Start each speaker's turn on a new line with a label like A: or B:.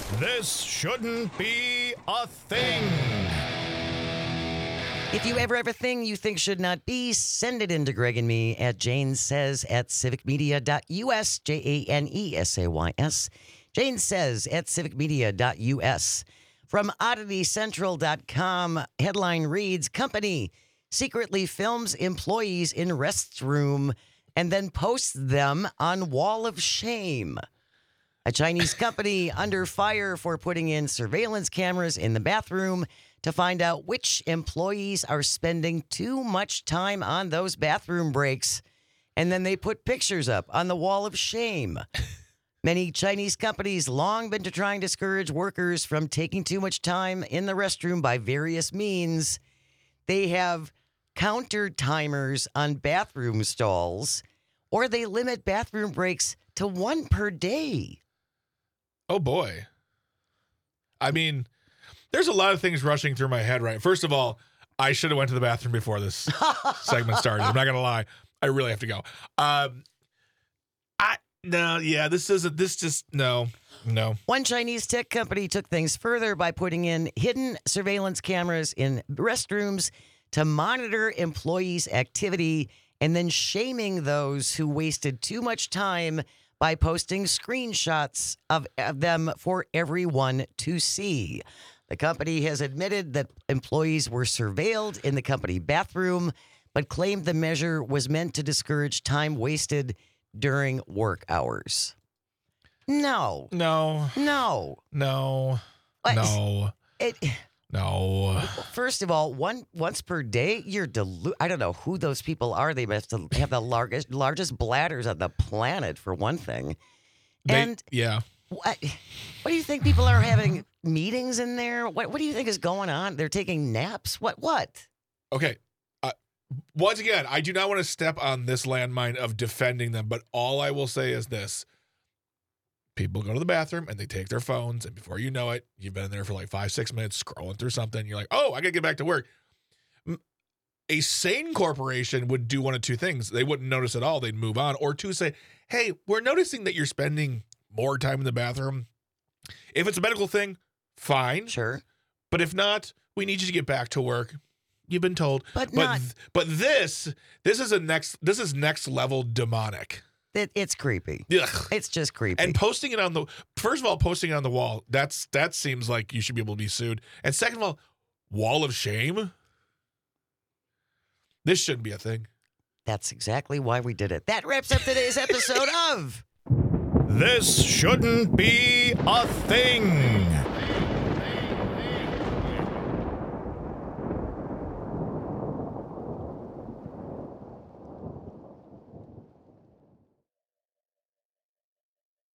A: This shouldn't be a thing.
B: If you ever have a thing you think should not be, send it in to Greg and me at janesays at civicmedia.us, JANESAYS. Jane says at civicmedia.us. From odditycentral.com, headline reads, company secretly films employees in restroom and then posts them on wall of shame. A Chinese company under fire for putting in surveillance cameras in the bathroom to find out which employees are spending too much time on those bathroom breaks. And then they put pictures up on the wall of shame. Many Chinese companies long been trying to discourage workers from taking too much time in the restroom by various means. They have counter timers on bathroom stalls, or they limit bathroom breaks to one per day.
C: Oh, boy. I mean, there's a lot of things rushing through my head, right? First of all, I should have went to the bathroom before this segment started. I'm not going to lie. I really have to go. No.
B: One Chinese tech company took things further by putting in hidden surveillance cameras in restrooms to monitor employees' activity and then shaming those who wasted too much time by posting screenshots of them for everyone to see. The company has admitted that employees were surveilled in the company bathroom, but claimed the measure was meant to discourage time wasted during work hours. No. First of all, once per day, I don't know who those people are. They must have the largest bladders on the planet, for one thing.
C: Yeah.
B: What do you think people are having meetings in there? What do you think is going on? They're taking naps? What?
C: Okay. Once again, I do not want to step on this landmine of defending them, but all I will say is this. People go to the bathroom and they take their phones, and before you know it, you've been in there for like 5-6 minutes scrolling through something. You're like, oh, I got to get back to work. A sane corporation would do one of two things. They wouldn't notice at all. They'd move on. Or two, say, hey, we're noticing that you're spending more time in the bathroom. If it's a medical thing, fine.
B: Sure.
C: But if not, we need you to get back to work. You've been told.
B: But
C: this is next level demonic.
B: It's creepy.
C: Ugh.
B: It's just creepy.
C: And posting it on the wall, that seems like you should be able to be sued. And second of all, wall of shame. This shouldn't be a thing.
B: That's exactly why we did it. That wraps up today's episode of
A: This shouldn't be a thing.